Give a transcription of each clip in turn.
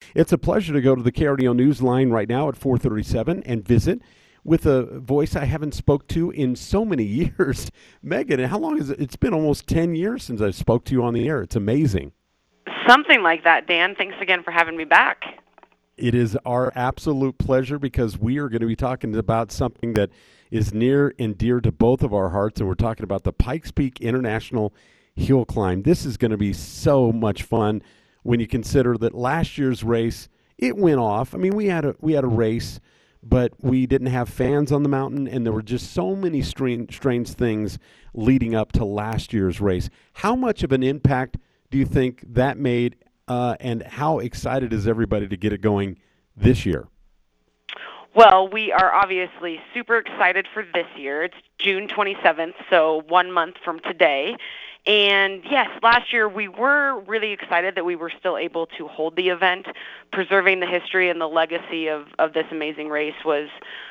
It's a pleasure to go to the KRDO News line right now at 437 and visit with a voice I haven't spoke to in so many years. Megan, how long is it? It's been almost 10 years since I spoke to you on the air. It's amazing. Something like that, Dan. Thanks again for having me back. It is our absolute pleasure because we are going to be talking about something that is near and dear to both of our hearts, and we're talking about the Pikes Peak International Hill Climb. This is going to be so much fun when you consider that last year's race, it went off. I mean, we had a race, but we didn't have fans on the mountain, and there were just so many strange things leading up to last year's race. How much of an impact do you think that made, and how excited is everybody to get it going this year? Well, we are obviously super excited for this year. It's June 27th, so 1 month from today. And yes, last year we were really excited that we were still able to hold the event. Preserving the history and the legacy of this amazing race was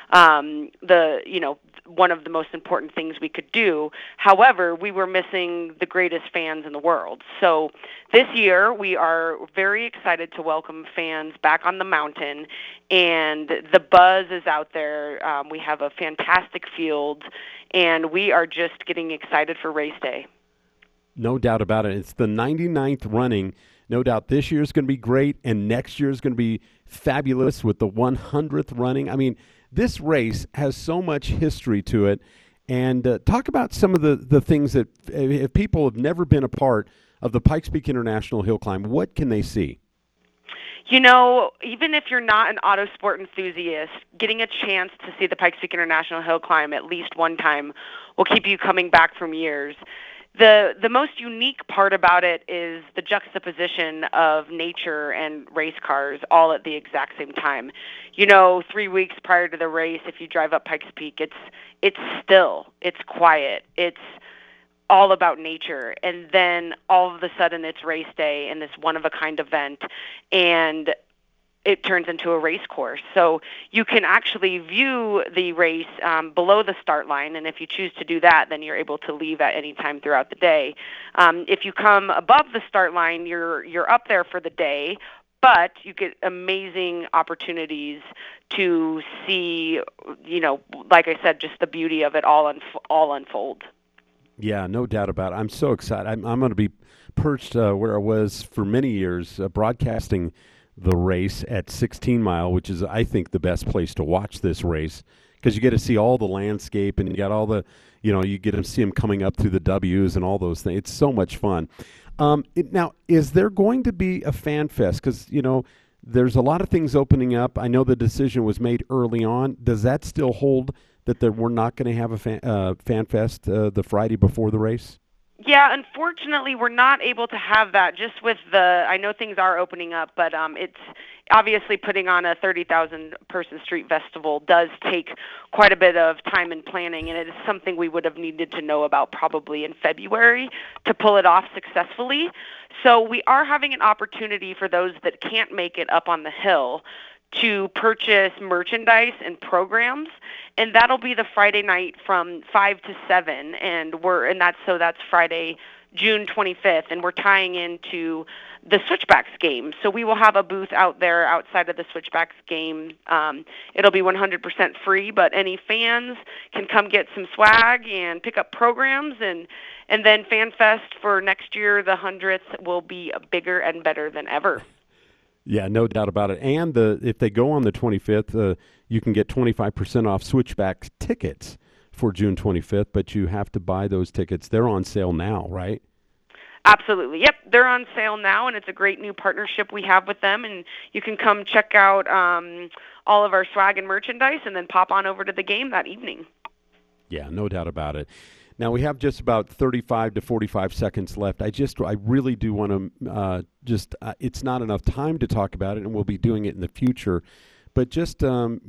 one of the most important things we could do. However, we were missing the greatest fans in the world. So this year we are very excited to welcome fans back on the mountain, and the buzz is out there. We have a fantastic field, and we are just getting excited for race day. No doubt about it. It's the 99th running. No doubt this year is going to be great, and next year is going to be fabulous with the 100th running. I mean, this race has so much history to it. And talk about some of the things that, if people have never been a part of the Pikes Peak International Hill Climb, what can they see? You know, even if you're not an auto sport enthusiast, getting a chance to see the Pikes Peak International Hill Climb at least one time will keep you coming back from years. The most unique part about it is the juxtaposition of nature and race cars all at the exact same time. You know, 3 weeks prior to the race, if you drive up Pikes Peak, it's still, it's quiet, it's all about nature. And then all of a sudden it's race day and this one-of-a-kind event, and it turns into a race course. So you can actually view the race below the start line, and if you choose to do that, then you're able to leave at any time throughout the day. If you come above the start line, you're up there for the day, but you get amazing opportunities to see, you know, like I said, just the beauty of it all unfold. Yeah, no doubt about it. I'm so excited. I'm going to be perched where I was for many years, broadcasting the race at 16 Mile, which is, I think, the best place to watch this race because you get to see all the landscape and you got all the, you know, you get to see them coming up through the W's and all those things. It's so much fun. Now, is there going to be a fan fest? Because, you know, there's a lot of things opening up. I know the decision was made early on. Does that still hold that we're not going to have a fan fest the Friday before the race? Yeah, unfortunately, we're not able to have that just with I know things are opening up, but it's obviously putting on a 30,000-person street festival does take quite a bit of time and planning, and it is something we would have needed to know about probably in February to pull it off successfully. So we are having an opportunity for those that can't make it up on the hill to purchase merchandise and programs, and that'll be the Friday night from 5 to 7, and that's Friday, June 25th, and we're tying into the Switchbacks game. So we will have a booth out there outside of the Switchbacks game. It'll be 100% free, but any fans can come get some swag and pick up programs, and then Fan Fest for next year, the 100th, will be bigger and better than ever. Yeah, no doubt about it. And if they go on the 25th, you can get 25% off Switchbacks tickets for June 25th, but you have to buy those tickets. They're on sale now, right? Absolutely. Yep, they're on sale now, and it's a great new partnership we have with them. And you can come check out all of our swag and merchandise and then pop on over to the game that evening. Yeah, no doubt about it. Now, we have just about 35 to 45 seconds left. I really do want to it's not enough time to talk about it, and we'll be doing it in the future. But just, Tom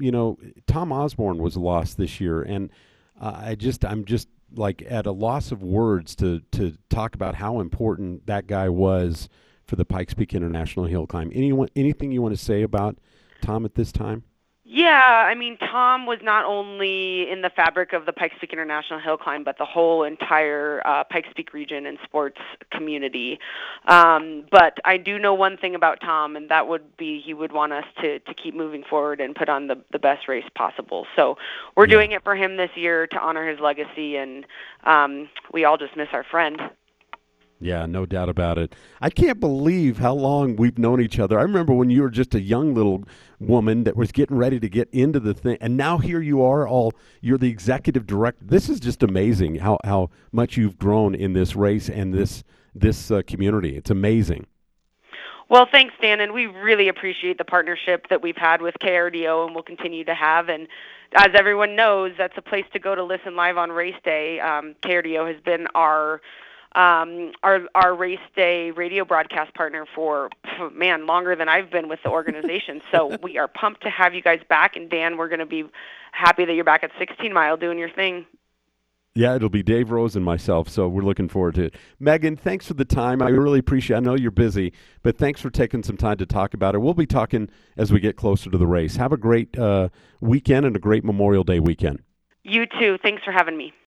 Osborne was lost this year, and I'm just like at a loss of words to talk about how important that guy was for the Pikes Peak International Hill Climb. Anything you want to say about Tom at this time? Yeah, I mean, Tom was not only in the fabric of the Pikes Peak International Hill Climb, but the whole entire Pikes Peak region and sports community. But I do know one thing about Tom, and that would be he would want us to keep moving forward and put on the best race possible. So we're doing it for him this year to honor his legacy, and we all just miss our friend. Yeah, no doubt about it. I can't believe how long we've known each other. I remember when you were just a young little woman that was getting ready to get into the thing, and now here you are, you're the executive director. This is just amazing how much you've grown in this race and this community. It's amazing. Well, thanks, Dan, and we really appreciate the partnership that we've had with KRDO and will continue to have. And as everyone knows, that's a place to go to listen live on race day. KRDO has been our race day radio broadcast partner for, longer than I've been with the organization. So we are pumped to have you guys back. And Dan, we're going to be happy that you're back at 16 Mile doing your thing. Yeah, it'll be Dave Rose and myself, so we're looking forward to it. Megan, thanks for the time. I really appreciate it. I know you're busy, but thanks for taking some time to talk about it. We'll be talking as we get closer to the race. Have a great weekend and a great Memorial Day weekend. You too. Thanks for having me.